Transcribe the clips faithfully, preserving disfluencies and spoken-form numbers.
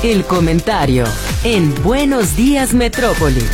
El comentario en Buenos Días Metrópoli.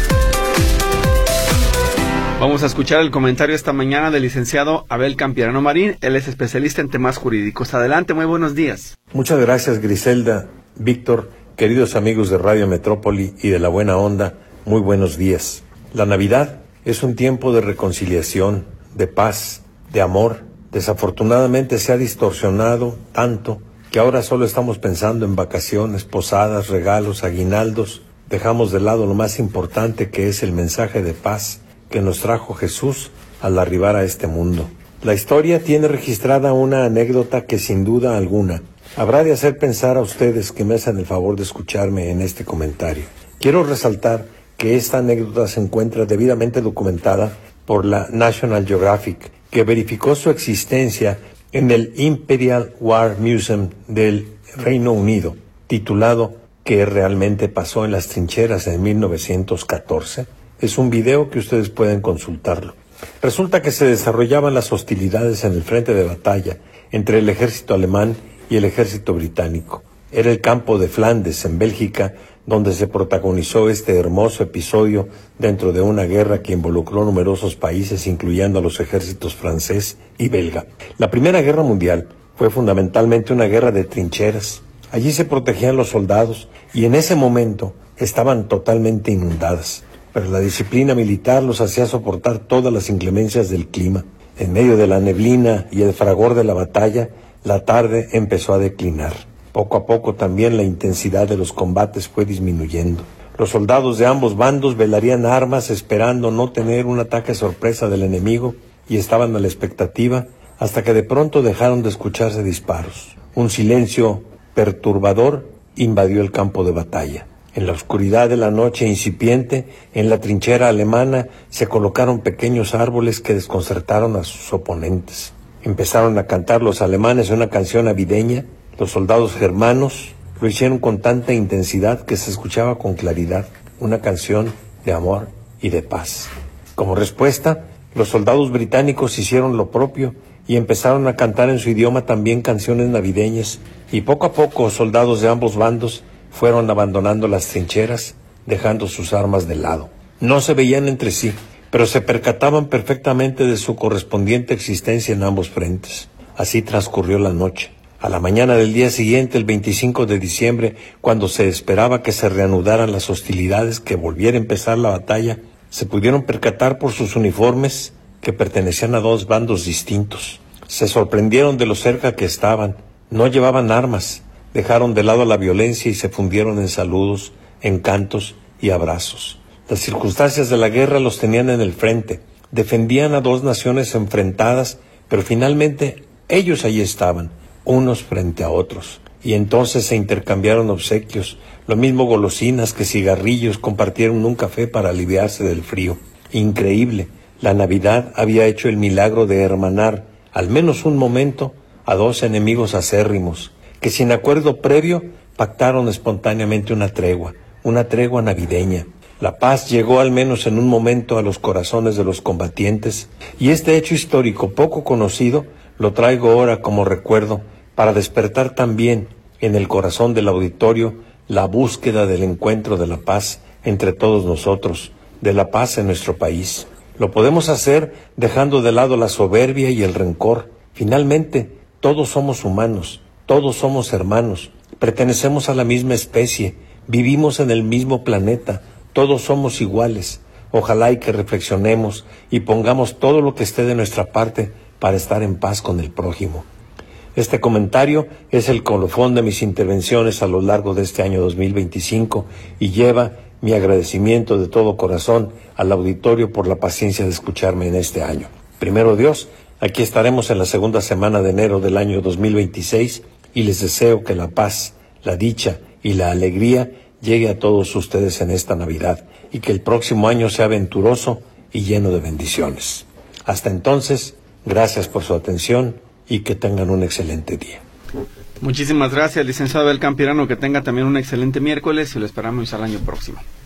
Vamos a escuchar el comentario esta mañana del licenciado Abel Campirano Marín. Él es especialista en temas jurídicos. Adelante, muy buenos días. Muchas gracias, Griselda, Víctor, queridos amigos de Radio Metrópoli y de La Buena Onda, muy buenos días. La Navidad es un tiempo de reconciliación, de paz, de amor. Desafortunadamente se ha distorsionado tanto que ahora solo estamos pensando en vacaciones, posadas, regalos, aguinaldos. Dejamos de lado lo más importante, que es el mensaje de paz que nos trajo Jesús al arribar a este mundo. La historia tiene registrada una anécdota que sin duda alguna habrá de hacer pensar a ustedes que me hacen el favor de escucharme en este comentario. Quiero resaltar que esta anécdota se encuentra debidamente documentada por la National Geographic, que verificó su existencia en el Imperial War Museum del Reino Unido, titulado ¿Qué realmente pasó en las trincheras en mil novecientos catorce? Es un video que ustedes pueden consultarlo. Resulta que se desarrollaban las hostilidades en el frente de batalla entre el ejército alemán y el ejército británico. Era el campo de Flandes, en Bélgica, donde se protagonizó este hermoso episodio dentro de una guerra que involucró numerosos países, incluyendo a los ejércitos francés y belga. La Primera Guerra Mundial fue fundamentalmente una guerra de trincheras. Allí se protegían los soldados y en ese momento estaban totalmente inundadas. Pero la disciplina militar los hacía soportar todas las inclemencias del clima. En medio de la neblina y el fragor de la batalla, la tarde empezó a declinar. Poco a poco también la intensidad de los combates fue disminuyendo. Los soldados de ambos bandos velarían armas esperando no tener un ataque sorpresa del enemigo y estaban a la expectativa hasta que de pronto dejaron de escucharse disparos. Un silencio perturbador invadió el campo de batalla. En la oscuridad de la noche incipiente, en la trinchera alemana, se colocaron pequeños árboles que desconcertaron a sus oponentes. Empezaron a cantar los alemanes una canción navideña. Los soldados germanos lo hicieron con tanta intensidad que se escuchaba con claridad, una canción de amor y de paz. Como respuesta, los soldados británicos hicieron lo propio y empezaron a cantar en su idioma también canciones navideñas, y poco a poco soldados de ambos bandos fueron abandonando las trincheras, dejando sus armas de lado. No se veían entre sí, pero se percataban perfectamente de su correspondiente existencia en ambos frentes. Así transcurrió la noche. A la mañana del día siguiente, el veinticinco de diciembre, cuando se esperaba que se reanudaran las hostilidades, que volviera a empezar la batalla, se pudieron percatar por sus uniformes que pertenecían a dos bandos distintos. Se sorprendieron de lo cerca que estaban. No llevaban armas. Dejaron de lado la violencia y se fundieron en saludos, en cantos y abrazos. Las circunstancias de la guerra los tenían en el frente. Defendían a dos naciones enfrentadas, pero finalmente ellos allí estaban, unos frente a otros. Y entonces se intercambiaron obsequios, lo mismo golosinas que cigarrillos, compartieron un café para aliviarse del frío. Increíble, la Navidad había hecho el milagro de hermanar, al menos un momento, a dos enemigos acérrimos, que sin acuerdo previo pactaron espontáneamente una tregua, una tregua navideña. La paz llegó al menos en un momento a los corazones de los combatientes, y este hecho histórico poco conocido lo traigo ahora como recuerdo para despertar también en el corazón del auditorio la búsqueda del encuentro de la paz entre todos nosotros, de la paz en nuestro país. Lo podemos hacer dejando de lado la soberbia y el rencor. Finalmente, todos somos humanos. Todos somos hermanos, pertenecemos a la misma especie, vivimos en el mismo planeta, todos somos iguales. Ojalá y que reflexionemos y pongamos todo lo que esté de nuestra parte para estar en paz con el prójimo. Este comentario es el colofón de mis intervenciones a lo largo de este año dos mil veinticinco y lleva mi agradecimiento de todo corazón al auditorio por la paciencia de escucharme en este año. Primero Dios, aquí estaremos en la segunda semana de enero del año dos mil veintiséis y les deseo que la paz, la dicha y la alegría llegue a todos ustedes en esta Navidad y que el próximo año sea venturoso y lleno de bendiciones. Hasta entonces, gracias por su atención y que tengan un excelente día. Muchísimas gracias, licenciado Abel Campirano, que tenga también un excelente miércoles y lo esperamos al año próximo.